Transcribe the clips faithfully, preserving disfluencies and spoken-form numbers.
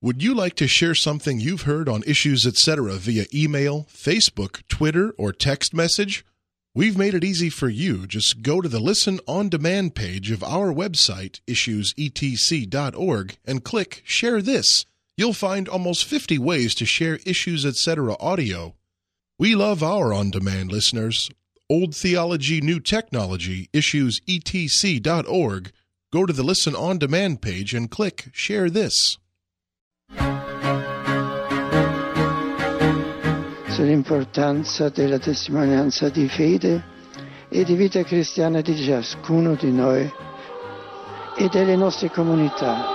Would you like to share something you've heard on Issues Etc. via email, Facebook, Twitter, or text message? We've made it easy for you. Just go to the Listen On Demand page of our website, issues e t c dot org, and click Share This. You'll find almost fifty ways to share Issues Etc. audio. We love our on-demand listeners. Old Theology, New Technology, issues e t c dot org. Go to the Listen On Demand page and click Share This. Sull'importanza della testimonianza di fede e di vita cristiana di ciascuno di noi e delle nostre comunità.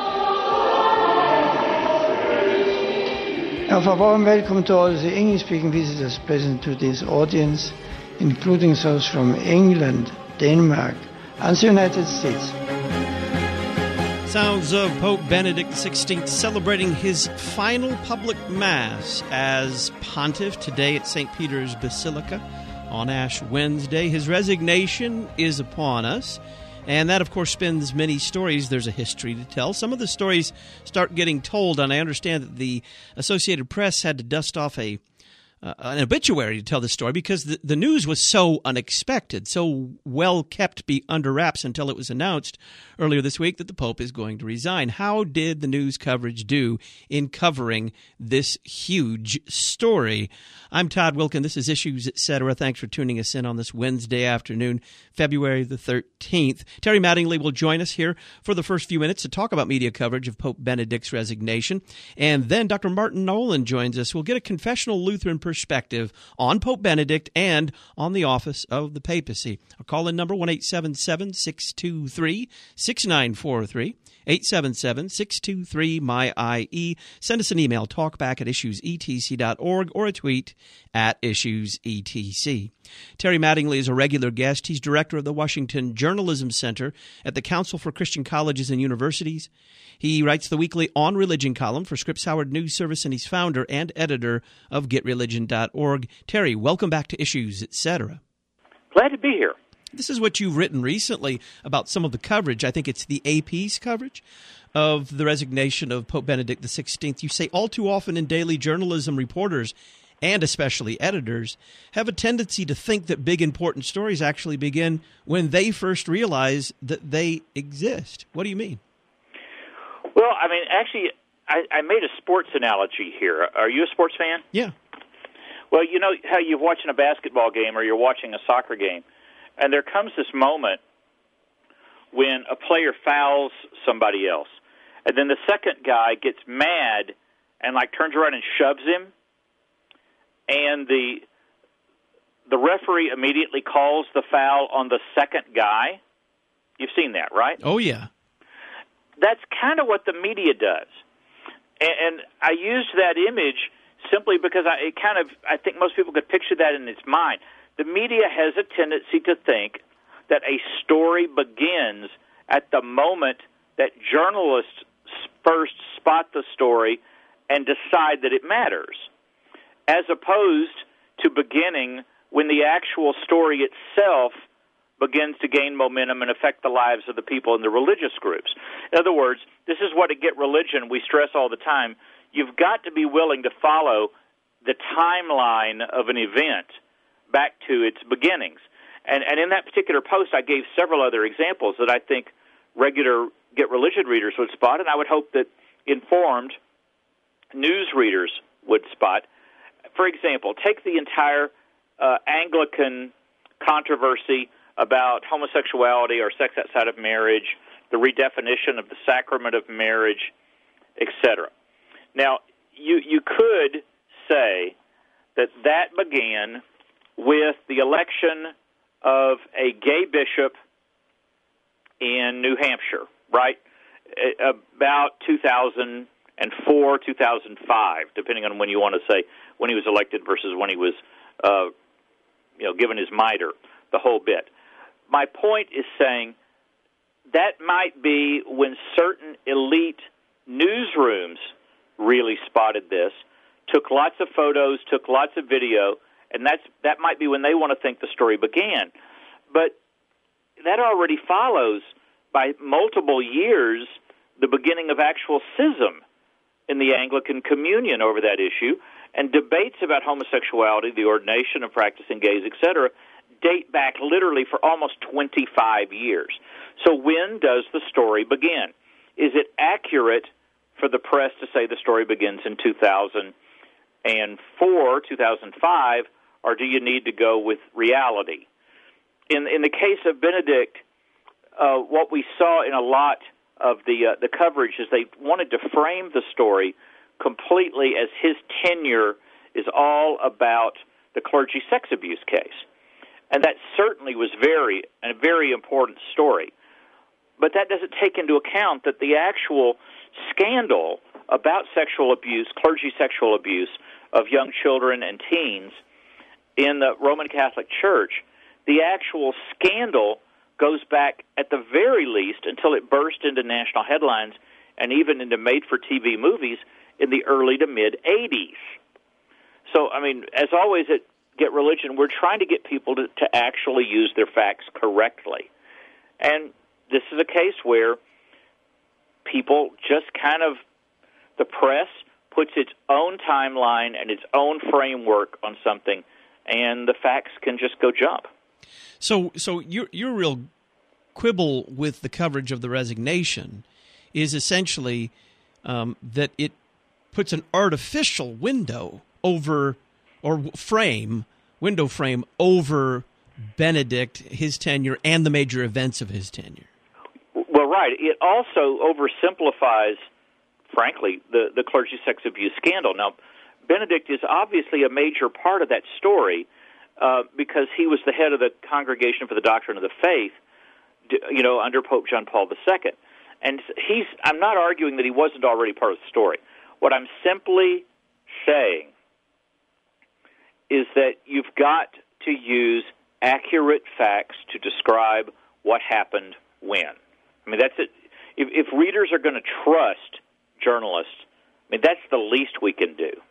A warm welcome to all the English-speaking visitors present to this audience, including those from England, Denmark, and the United States. Sounds of Pope Benedict the sixteenth celebrating his final public Mass as pontiff today at Saint Peter's Basilica on Ash Wednesday. His resignation is upon us, and that, of course, spins many stories. There's a history to tell. Some of the stories start getting told, and I understand that the Associated Press had to dust off a Uh, an obituary to tell the story because the, the news was so unexpected, so well kept be under wraps until it was announced earlier this week that the Pope is going to resign. How did the news coverage do in covering this huge story? I'm Todd Wilkin. This is Issues Etc. Thanks for tuning us in on this Wednesday afternoon, February the thirteenth. Terry Mattingly will join us here for the first few minutes to talk about media coverage of Pope Benedict's resignation. And then Doctor Martin Nolan joins us. We'll get a confessional Lutheran perspective on Pope Benedict and on the office of the papacy. Our call-in number, one eight seven seven, six two three, six nine four three. eight seven seven, six two three, M Y I E. Send us an email, talkback at issues e t c dot org, or a tweet at issues e t c. Terry Mattingly is a regular guest. He's director of the Washington Journalism Center at the Council for Christian Colleges and Universities. He writes the weekly On Religion column for Scripps Howard News Service, and he's founder and editor of get religion dot org. Terry, welcome back to Issues Etc. Glad to be here. This is what you've written recently about some of the coverage. I think it's the A P's coverage of the resignation of Pope Benedict the sixteenth. You say all too often in daily journalism, reporters, and especially editors, have a tendency to think that big important stories actually begin when they first realize that they exist. What do you mean? Well, I mean, actually, I, I made a sports analogy here. Are you a sports fan? Yeah. Well, you know how you're watching a basketball game or you're watching a soccer game, and there comes this moment when a player fouls somebody else, and then the second guy gets mad and, like, turns around and shoves him, and the the referee immediately calls the foul on the second guy. You've seen that, right? Oh, yeah. That's kind of what the media does. And, and I used that image simply because I it kind of I think most people could picture that in its mind. The media has a tendency to think that a story begins at the moment that journalists first spot the story and decide that it matters, as opposed to beginning when the actual story itself begins to gain momentum and affect the lives of the people in the religious groups. In other words, this is what at Get Religion we stress all the time. You've got to be willing to follow the timeline of an event back to its beginnings. And, and in that particular post, I gave several other examples that I think regular Get Religion readers would spot, and I would hope that informed news readers would spot. For example, take the entire uh, Anglican controversy about homosexuality or sex outside of marriage, the redefinition of the sacrament of marriage, et cetera. Now, you you could say that that began with the election of a gay bishop in New Hampshire, right, about two thousand four, two thousand five, depending on when you want to say when he was elected versus when he was, uh, you know, given his mitre, the whole bit. My point is saying that might be when certain elite newsrooms really spotted this, took lots of photos, took lots of video, and that's that might be when they want to think the story began. But that already follows by multiple years the beginning of actual schism in the Anglican Communion over that issue, and debates about homosexuality, the ordination of practicing gays, et cetera, date back literally for almost twenty-five years. So when does the story begin? Is it accurate for the press to say the story begins in two thousand four, two thousand five, or do you need to go with reality? In in the case of Benedict, uh, what we saw in a lot of the uh, the coverage is they wanted to frame the story completely as his tenure is all about the clergy sex abuse case. And that certainly was very a very important story. But that doesn't take into account that the actual scandal about sexual abuse, clergy sexual abuse of young children and teens in the Roman Catholic Church, the actual scandal goes back at the very least until it burst into national headlines and even into made-for-T V movies in the early to mid-eighties. So, I mean, as always at Get Religion, we're trying to get people to, to actually use their facts correctly. And this is a case where people just kind of, the press puts its own timeline and its own framework on something, and the facts can just go jump. So, so your your real quibble with the coverage of the resignation is essentially um, that it puts an artificial window over, or frame, window frame over Benedict, his tenure, and the major events of his tenure. Well, right. It also oversimplifies, frankly, the, the clergy sex abuse scandal. Now, Benedict is obviously a major part of that story uh, because he was the head of the Congregation for the Doctrine of the Faith, you know, under Pope John Paul the Second. And he's, I'm not arguing that he wasn't already part of the story. What I'm simply saying is that you've got to use accurate facts to describe what happened when. I mean, that's it. If, if readers are going to trust journalists, I mean, that's the least we can do.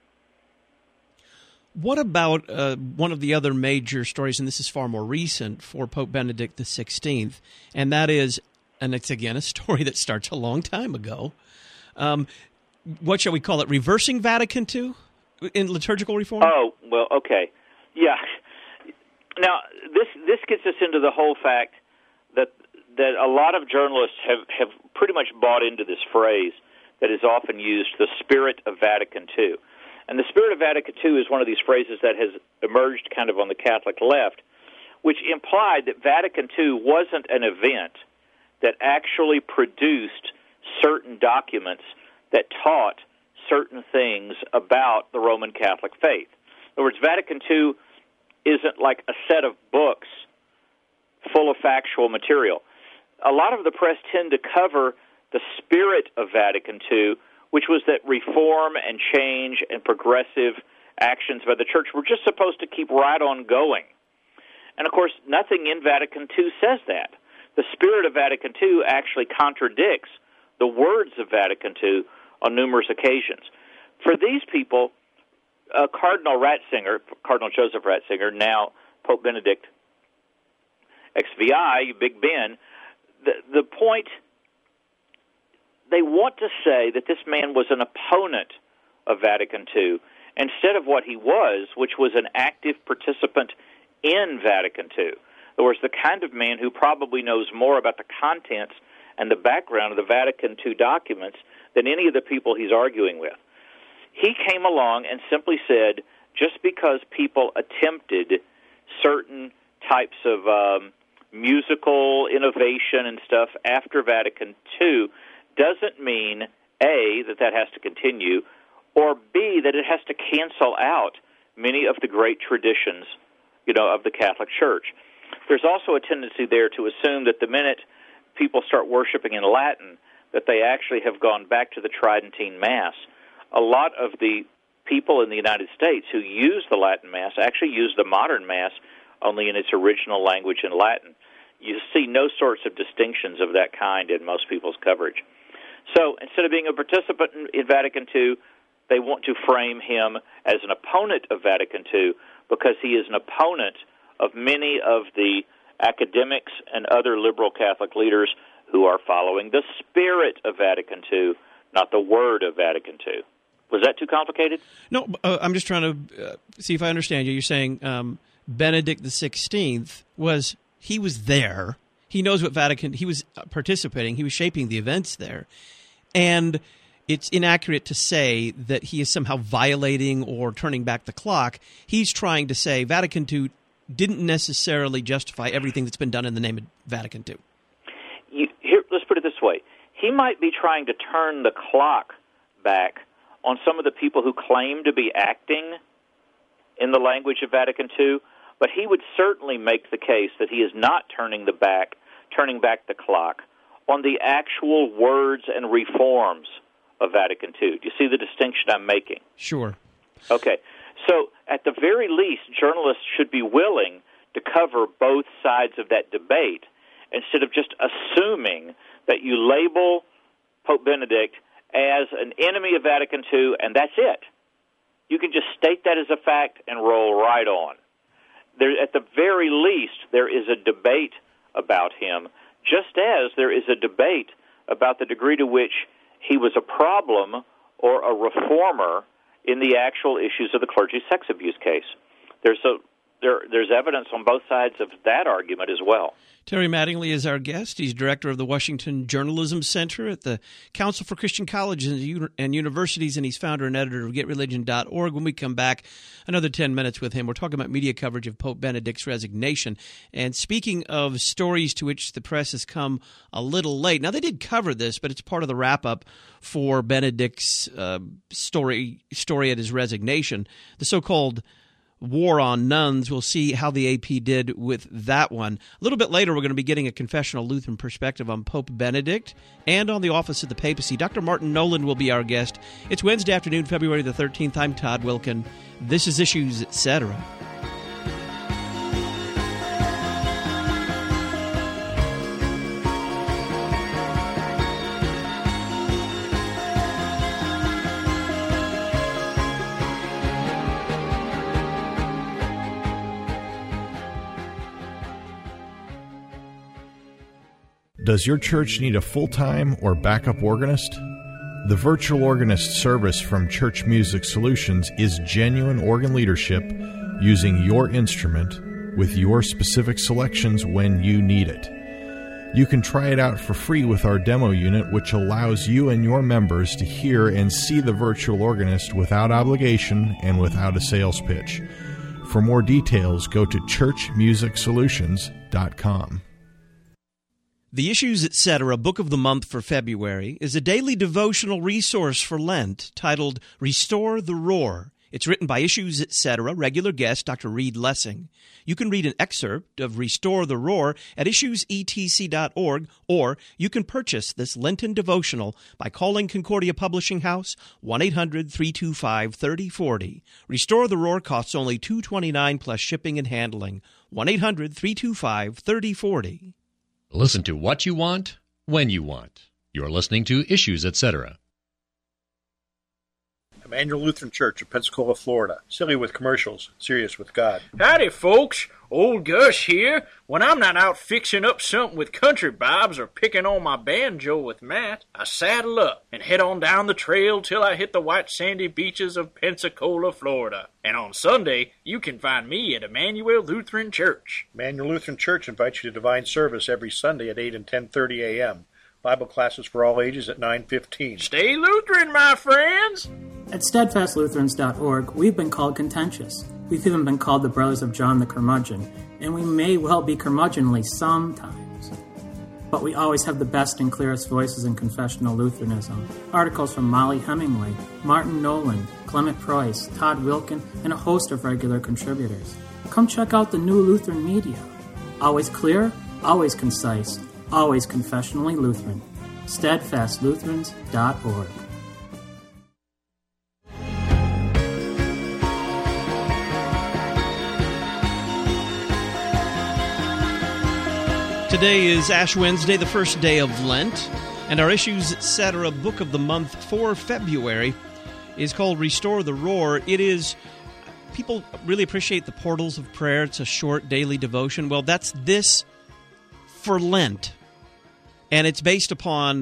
What about uh, one of the other major stories, and this is far more recent, for Pope Benedict the sixteenth, and that is, and it's again a story that starts a long time ago, um, what shall we call it, reversing Vatican two in liturgical reform? Oh, well, okay. Yeah. Now, this this gets us into the whole fact that that a lot of journalists have, have pretty much bought into this phrase that is often used, the spirit of Vatican two. And the spirit of Vatican two is one of these phrases that has emerged kind of on the Catholic left, which implied that Vatican two wasn't an event that actually produced certain documents that taught certain things about the Roman Catholic faith. In other words, Vatican two isn't like a set of books full of factual material. A lot of the press tend to cover the spirit of Vatican two, which was that reform and change and progressive actions by the Church were just supposed to keep right on going. And, of course, nothing in Vatican two says that. The spirit of Vatican two actually contradicts the words of Vatican two on numerous occasions. For these people, uh, Cardinal Ratzinger, Cardinal Joseph Ratzinger, now Pope Benedict X V I, Big Ben, the, the point, they want to say that this man was an opponent of Vatican two instead of what he was, which was an active participant in Vatican two. In other words, the kind of man who probably knows more about the contents and the background of the Vatican two documents than any of the people he's arguing with. He came along and simply said, just because people attempted certain types of um, musical innovation and stuff after Vatican two doesn't mean, A, that that has to continue, or B, that it has to cancel out many of the great traditions, you know, of the Catholic Church. There's also a tendency there to assume that the minute people start worshiping in Latin, that they actually have gone back to the Tridentine Mass. A lot of the people in the United States who use the Latin Mass actually use the modern Mass only in its original language in Latin. You see no sorts of distinctions of that kind in most people's coverage. So instead of being a participant in, in Vatican two, they want to frame him as an opponent of Vatican two because he is an opponent of many of the academics and other liberal Catholic leaders who are following the spirit of Vatican two, not the word of Vatican Two. Was that too complicated? No, uh, I'm just trying to uh, see if I understand you. You're saying um, Benedict the sixteenth was, he was there. He knows what Vatican, he was participating. He was shaping the events there. And it's inaccurate to say that he is somehow violating or turning back the clock. He's trying to say Vatican Two didn't necessarily justify everything that's been done in the name of Vatican Two. You, here, let's put it this way. He might be trying to turn the clock back on some of the people who claim to be acting in the language of Vatican Two, but he would certainly make the case that he is not turning the back, turning back the clock on the actual words and reforms of Vatican Two. Do you see the distinction I'm making? Sure. Okay. So at the very least, journalists should be willing to cover both sides of that debate instead of just assuming that you label Pope Benedict as an enemy of Vatican Two, and that's it. You can just state that as a fact and roll right on. There, at the very least, there is a debate about him, just as there is a debate about the degree to which he was a problem or a reformer in the actual issues of the clergy sex abuse case. There's a There, there's evidence on both sides of that argument as well. Terry Mattingly is our guest. He's director of the Washington Journalism Center at the Council for Christian Colleges and Universities, and he's founder and editor of get religion dot org. When we come back, another ten minutes with him, we're talking about media coverage of Pope Benedict's resignation. And speaking of stories to which the press has come a little late, now they did cover this, but it's part of the wrap-up for Benedict's uh, story, story at his resignation, the so-called War on Nuns. We'll see how the A P did with that one. A little bit later, we're going to be getting a confessional Lutheran perspective on Pope Benedict and on the office of the papacy. Doctor Martin Nolan will be our guest. It's Wednesday afternoon, February the thirteenth. I'm Todd Wilkin. This is Issues, et cetera. Does your church need a full-time or backup organist? The Virtual Organist service from Church Music Solutions is genuine organ leadership using your instrument with your specific selections when you need it. You can try it out for free with our demo unit, which allows you and your members to hear and see the virtual organist without obligation and without a sales pitch. For more details, go to church music solutions dot com. The Issues, et cetera. Book of the Month for February is a daily devotional resource for Lent titled Restore the Roar. It's written by Issues, et cetera. regular guest Doctor Reed Lessing. You can read an excerpt of Restore the Roar at issues e t c dot org, or you can purchase this Lenten devotional by calling Concordia Publishing House, one eight hundred three two five three oh four oh. Restore the Roar costs only two dollars and twenty-nine cents plus shipping and handling. one eight hundred three two five three oh four oh. Listen to what you want, when you want. You're listening to Issues, et cetera. Emmanuel Lutheran Church of Pensacola, Florida. Silly with commercials, serious with God. Howdy, folks. Old Gus here. When I'm not out fixing up something with country bobs or picking on my banjo with Matt, I saddle up and head on down the trail till I hit the white sandy beaches of Pensacola, Florida. And on Sunday, you can find me at Emmanuel Lutheran Church. Emmanuel Lutheran Church invites you to divine service every Sunday at eight and ten thirty a.m. Bible classes for all ages at nine fifteen. Stay Lutheran, my friends! At steadfast lutherans dot org, we've been called contentious. We've even been called the Brothers of John the Curmudgeon, and we may well be curmudgeonly sometimes. But we always have the best and clearest voices in confessional Lutheranism. Articles from Molly Hemingway, Martin Nolan, Clement Price, Todd Wilkin, and a host of regular contributors. Come check out the new Lutheran media. Always clear, always concise, always confessionally Lutheran. steadfast lutherans dot org. Today is Ash Wednesday, the first day of Lent, and our Issues, et cetera. Book of the Month for February is called Restore the Roar. It is, people really appreciate the Portals of Prayer. It's a short daily devotion. Well, that's this for Lent, and it's based upon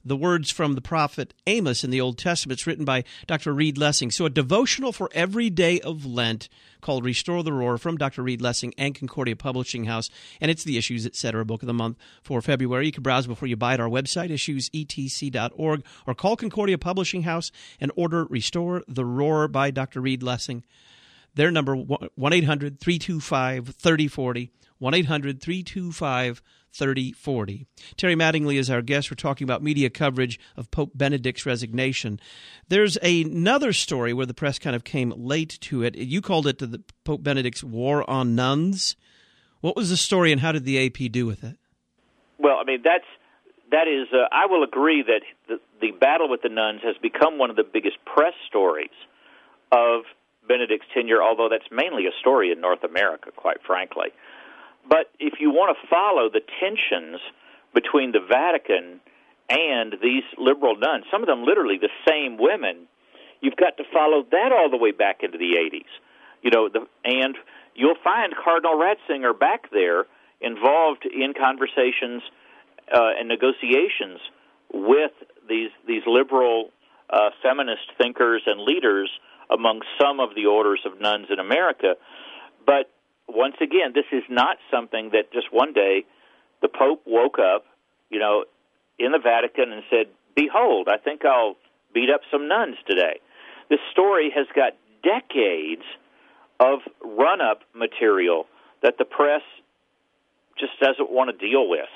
the words from the prophet Amos in the Old Testament. It's written by Doctor Reed Lessing. So a devotional for every day of Lent called Restore the Roar from Doctor Reed Lessing and Concordia Publishing House. And it's the Issues, et cetera, book of the month for February. You can browse before you buy at our website, issues e t c dot org, or call Concordia Publishing House and order Restore the Roar by Doctor Reed Lessing. Their number, one eight hundred three two five three oh four oh, one eight hundred three two five thirty forty. Terry Mattingly is our guest. We're talking about media coverage of Pope Benedict's resignation. There's another story where the press kind of came late to it. You called it the Pope Benedict's War on Nuns. What was the story, and how did the A P do with it? Well, I mean, that's that is. Uh, I will agree that the, the battle with the nuns has become one of the biggest press stories of Benedict's tenure, although that's mainly a story in North America, quite frankly. But if you want to follow the tensions between the Vatican and these liberal nuns, some of them literally the same women, you've got to follow that all the way back into the eighties. You know, the, and you'll find Cardinal Ratzinger back there involved in conversations uh, and negotiations with these these liberal uh, feminist thinkers and leaders among some of the orders of nuns in America. But once again, this is not something that just one day the Pope woke up, you know, in the Vatican and said, behold, I think I'll beat up some nuns today. This story has got decades of run-up material that the press just doesn't want to deal with.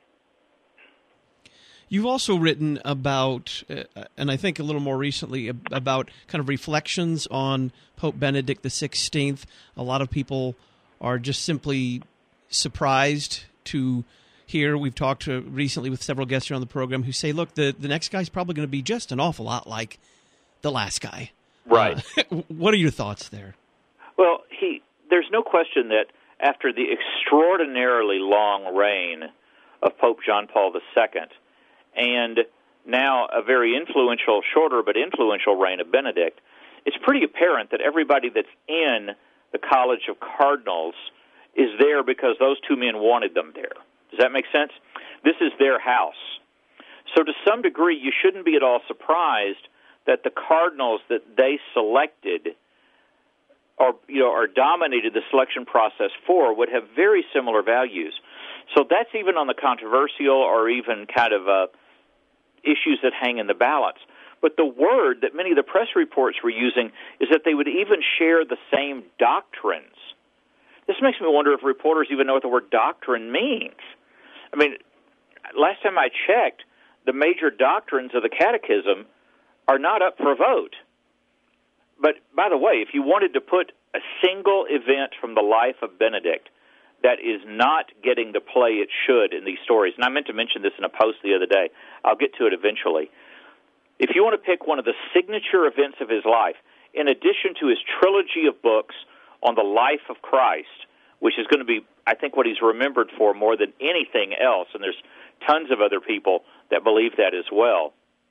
You've also written about, uh, and I think a little more recently, about kind of reflections on Pope Benedict the sixteenth. A lot of people are just simply surprised to hear. We've talked to recently with several guests here on the program who say, look, the, the next guy's probably going to be just an awful lot like the last guy. Right. Uh, what are your thoughts there? Well, he there's no question that after the extraordinarily long reign of Pope John Paul the Second, and now a very influential, shorter but influential reign of Benedict, it's pretty apparent that everybody that's in the College of Cardinals is there because those two men wanted them there. Does that make sense? This is their house. So to some degree, you shouldn't be at all surprised that the cardinals that they selected or you know or dominated the selection process for would have very similar values. So that's even on the controversial or even kind of uh, issues that hang in the balance. But the word that many of the press reports were using is that they would even share the same doctrines. This makes me wonder if reporters even know what the word doctrine means. I mean, last time I checked, the major doctrines of the Catechism are not up for a vote. But, by the way, if you wanted to put a single event from the life of Benedict that is not getting the play it should in these stories, and I meant to mention this in a post the other day, I'll get to it eventually. If you want to pick one of the signature events of his life, in addition to his trilogy of books on the life of Christ, which is going to be, I think, what he's remembered for more than anything else, and there's tons of other people that believe that as well,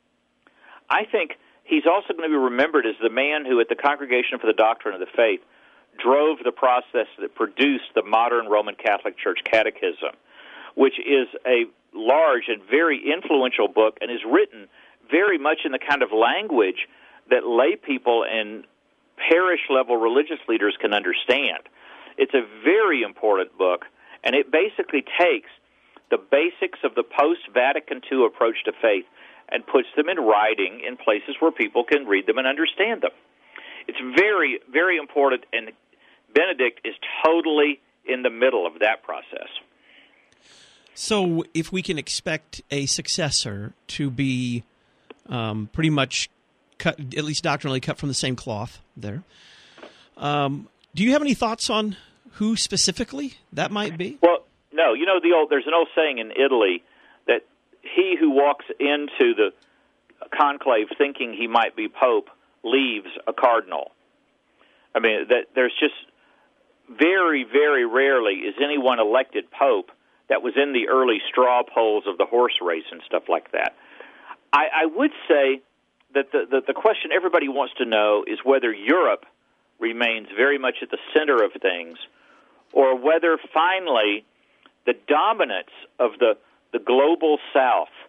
I think he's also going to be remembered as the man who, at the Congregation for the Doctrine of the Faith, drove the process that produced the modern Roman Catholic Church Catechism, which is a large and very influential book and is written very much in the kind of language that lay people and parish-level religious leaders can understand. It's a very important book, and it basically takes the basics of the post-Vatican two approach to faith and puts them in writing in places where people can read them and understand them. It's very, very important, and Benedict is totally in the middle of that process. So if we can expect a successor to be um, pretty much cut, at least doctrinally cut from the same cloth there, um, do you have any thoughts on who specifically that might be? Well, no. You know, the old there's an old saying in Italy that he who walks into the conclave thinking he might be pope leaves a cardinal. I mean, that there's just very, very rarely is anyone elected pope that was in the early straw polls of the horse race and stuff like that. I, I would say that the, the, the question everybody wants to know is whether Europe remains very much at the center of things, or whether finally the dominance of the, the global South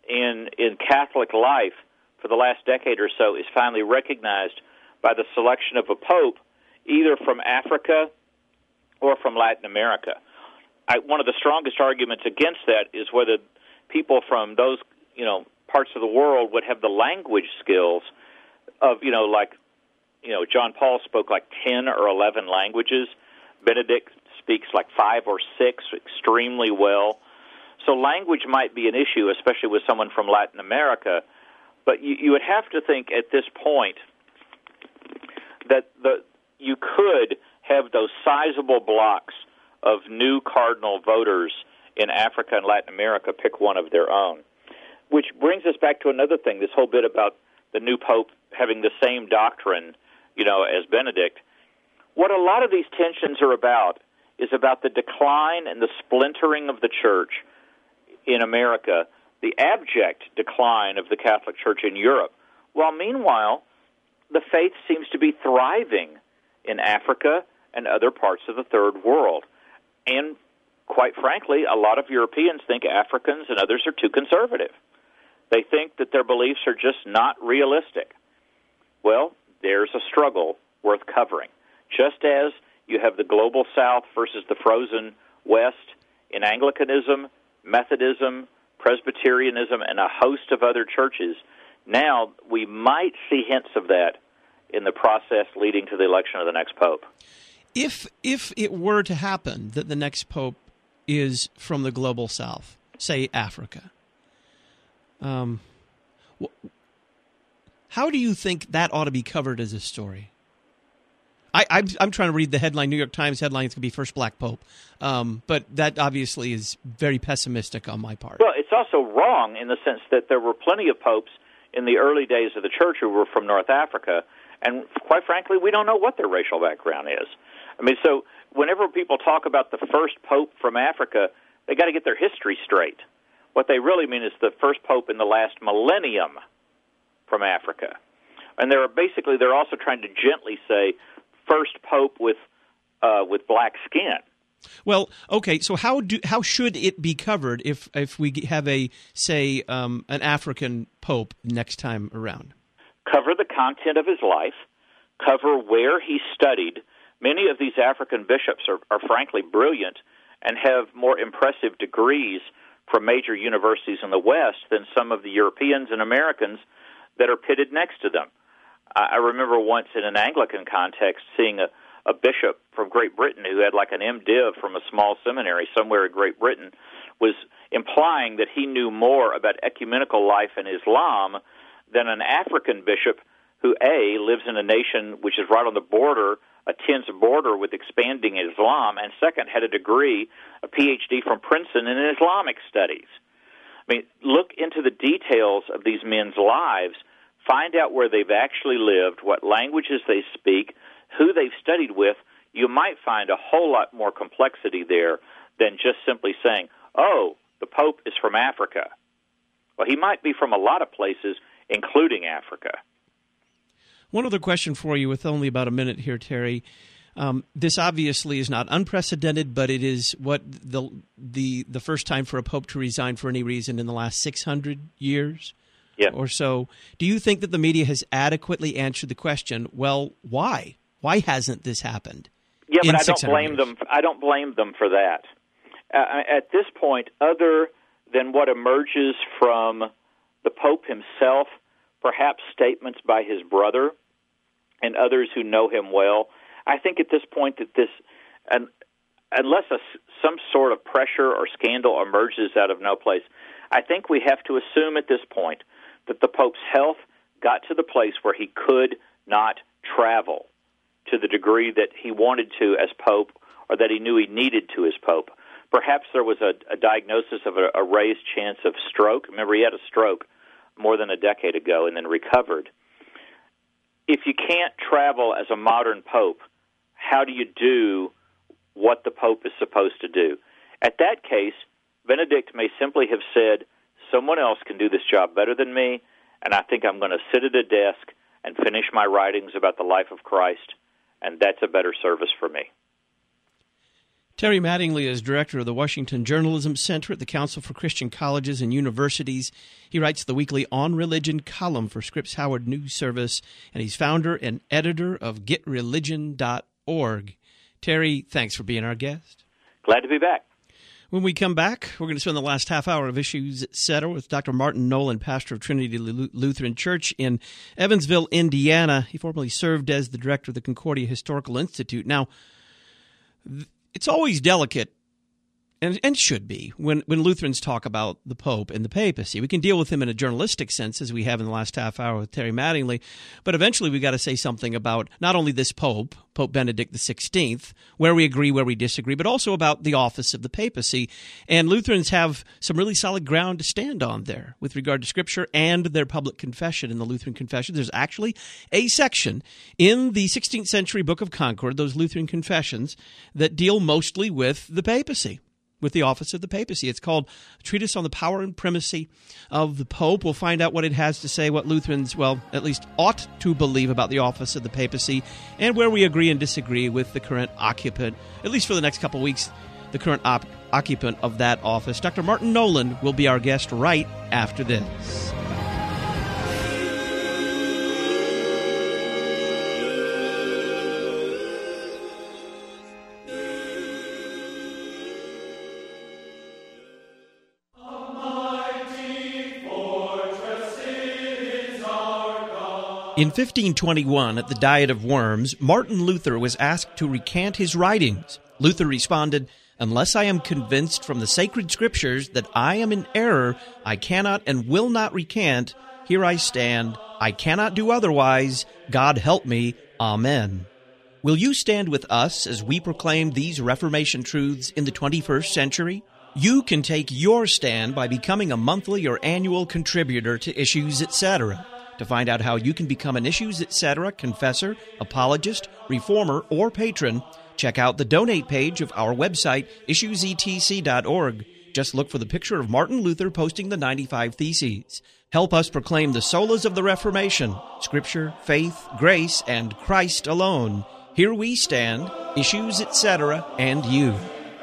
in in Catholic life for the last decade or so is finally recognized by the selection of a pope either from Africa or from Latin America. I, one of the strongest arguments against that is whether people from those, you know, parts of the world would have the language skills of, you know, like, you know, John Paul spoke like ten or eleven languages. Benedict speaks like five or six extremely well. So language might be an issue, especially with someone from Latin America. But you, you would have to think at this point that the you could have those sizable blocks of new cardinal voters in Africa and Latin America pick one of their own. Which brings us back to another thing, this whole bit about the new pope having the same doctrine, you know, as Benedict. What a lot of these tensions are about is about the decline and the splintering of the church in America, the abject decline of the Catholic Church in Europe, while meanwhile the faith seems to be thriving in Africa and other parts of the Third World. And quite frankly, a lot of Europeans think Africans and others are too conservative. They think that their beliefs are just not realistic. Well, there's a struggle worth covering. Just as you have the global South versus the frozen West in Anglicanism, Methodism, Presbyterianism, and a host of other churches, now we might see hints of that in the process leading to the election of the next pope. If if it were to happen that the next pope is from the global South, say Africa, um, how do you think that ought to be covered as a story? I, I'm, I'm trying to read the headline, New York Times headline, it's going to be first black pope. Um, but that obviously is very pessimistic on my part. Well, it's also wrong in the sense that there were plenty of popes in the early days of the church who were from North Africa, and quite frankly, we don't know what their racial background is. I mean, so whenever people talk about the first pope from Africa, they got to get their history straight. What they really mean is the first pope in the last millennium from Africa. And they're basically, they're also trying to gently say, first pope with uh, with black skin. Well, okay. So how do how should it be covered if if we have a say um, an African pope next time around? Cover the content of his life. Cover where he studied. Many of these African bishops are, are frankly brilliant and have more impressive degrees from major universities in the West than some of the Europeans and Americans that are pitted next to them. I remember once in an Anglican context seeing a, a bishop from Great Britain who had like an MDiv from a small seminary somewhere in Great Britain was implying that he knew more about ecumenical life in Islam than an African bishop who, A, lives in a nation which is right on the border, a tense border with expanding Islam, and second, had a degree, a P H D from Princeton in Islamic studies. I mean, look into the details of these men's lives. Find out where they've actually lived, what languages they speak, who they've studied with. You might find a whole lot more complexity there than just simply saying, oh, the Pope is from Africa. Well, he might be from a lot of places, including Africa. One other question for you with only about a minute here, Terry. Um, this obviously is not unprecedented, but it is what the the the first time for a pope to resign for any reason in the last six hundred years. Yeah. Or so. Do you think that the media has adequately answered the question, well, why? Why hasn't this happened? Yeah, but I don't blame years? them. I don't blame them for that. Uh, at this point, other than what emerges from the Pope himself, perhaps statements by his brother and others who know him well, I think at this point that this, un, unless a, some sort of pressure or scandal emerges out of no place, I think we have to assume at this point that the Pope's health got to the place where he could not travel to the degree that he wanted to as Pope or that he knew he needed to as Pope. Perhaps there was a, a diagnosis of a, a raised chance of stroke. Remember, he had a stroke more than a decade ago and then recovered. If you can't travel as a modern Pope, how do you do what the Pope is supposed to do? At that case, Benedict may simply have said, someone else can do this job better than me, and I think I'm going to sit at a desk and finish my writings about the life of Christ, and that's a better service for me. Terry Mattingly is director of the Washington Journalism Center at the Council for Christian Colleges and Universities. He writes the weekly On Religion column for Scripps Howard News Service, and he's founder and editor of get religion dot org. Terry, thanks for being our guest. Glad to be back. When we come back, we're going to spend the last half hour of Issues, et cetera, with Doctor Martin Nolan, pastor of Trinity Lutheran Church in Evansville, Indiana. He formerly served as the director of the Concordia Historical Institute. Now, it's always delicate, and, and should be, when, when Lutherans talk about the Pope and the papacy. We can deal with him in a journalistic sense, as we have in the last half hour with Terry Mattingly, but eventually we've got to say something about not only this Pope, Pope Benedict the sixteenth, where we agree, where we disagree, but also about the office of the papacy. And Lutherans have some really solid ground to stand on there with regard to Scripture and their public confession in the Lutheran Confession. There's actually a section in the sixteenth century Book of Concord, those Lutheran confessions, that deal mostly with the papacy, with the office of the papacy. It's called Treatise on the Power and Primacy of the Pope. We'll find out what it has to say, what Lutherans, well, at least ought to believe about the office of the papacy, and where we agree and disagree with the current occupant, at least for the next couple of weeks, the current op- occupant of that office. Doctor Martin Nolan will be our guest right after this. In fifteen twenty-one, at the Diet of Worms, Martin Luther was asked to recant his writings. Luther responded, "Unless I am convinced from the sacred scriptures that I am in error, I cannot and will not recant. Here I stand. I cannot do otherwise. God help me. Amen." Will you stand with us as we proclaim these Reformation truths in the twenty-first century? You can take your stand by becoming a monthly or annual contributor to Issues, et cetera. To find out how you can become an Issues, et cetera confessor, apologist, reformer, or patron, check out the donate page of our website, issues e t c dot org. Just look for the picture of Martin Luther posting the ninety-five Theses. Help us proclaim the solas of the Reformation, Scripture, faith, grace, and Christ alone. Here we stand, Issues, et cetera, and you.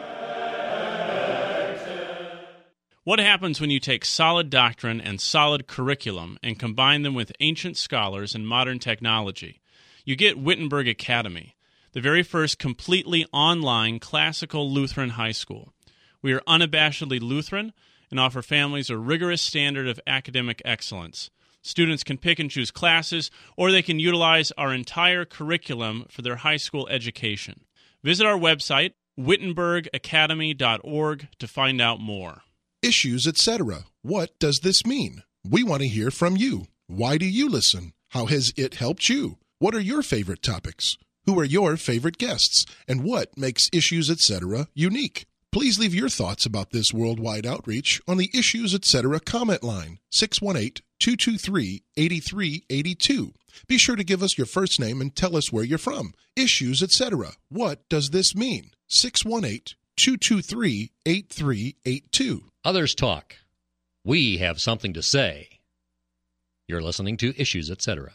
What happens when you take solid doctrine and solid curriculum and combine them with ancient scholars and modern technology? You get Wittenberg Academy, the very first completely online classical Lutheran high school. We are unabashedly Lutheran and offer families a rigorous standard of academic excellence. Students can pick and choose classes, or they can utilize our entire curriculum for their high school education. Visit our website, wittenberg academy dot org, to find out more. Issues, et cetera. What does this mean? We want to hear from you. Why do you listen? How has it helped you? What are your favorite topics? Who are your favorite guests? And what makes Issues, et cetera unique? Please leave your thoughts about this worldwide outreach on the Issues, et cetera comment line, six one eight, two two three, eight three eight two. Be sure to give us your first name and tell us where you're from. Issues, et cetera. What does this mean? six one eight, two two three, eight three eight two. Others talk. We have something to say. You're listening to Issues, et cetera.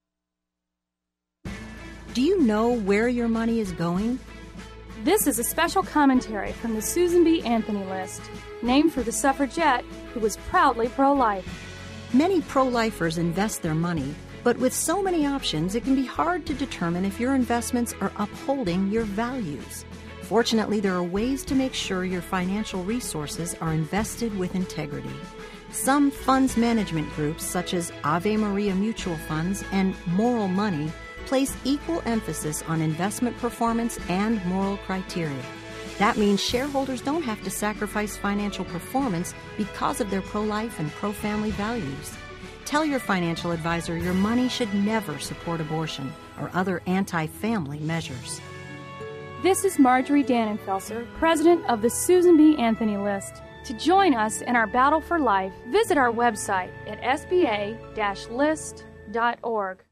Do you know where your money is going? This is a special commentary from the Susan B. Anthony List, named for the suffragette who was proudly pro-life. Many pro-lifers invest their money, but with so many options, it can be hard to determine if your investments are upholding your values. Fortunately, there are ways to make sure your financial resources are invested with integrity. Some funds management groups, such as Ave Maria Mutual Funds and Moral Money, place equal emphasis on investment performance and moral criteria. That means shareholders don't have to sacrifice financial performance because of their pro-life and pro-family values. Tell your financial advisor your money should never support abortion or other anti-family measures. This is Marjorie Dannenfelser, president of the Susan B. Anthony List. To join us in our battle for life, visit our website at s b a dash list dot org.